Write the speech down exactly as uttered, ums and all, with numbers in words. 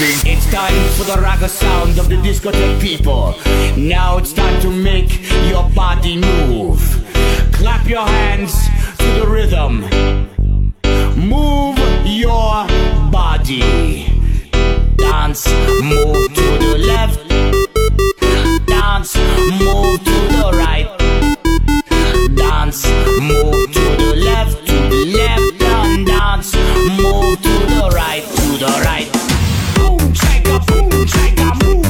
dancing. It's time for the rocker sound of the discotheque people. Now it's time to make your body move. Clap your hands to the rhythm. Move your body. Dance, move to the left. Dance, move to the right. Dance, move to the left, to the left, and dance, move to the right, to the right. Boom, chaka, boom, chaka, move.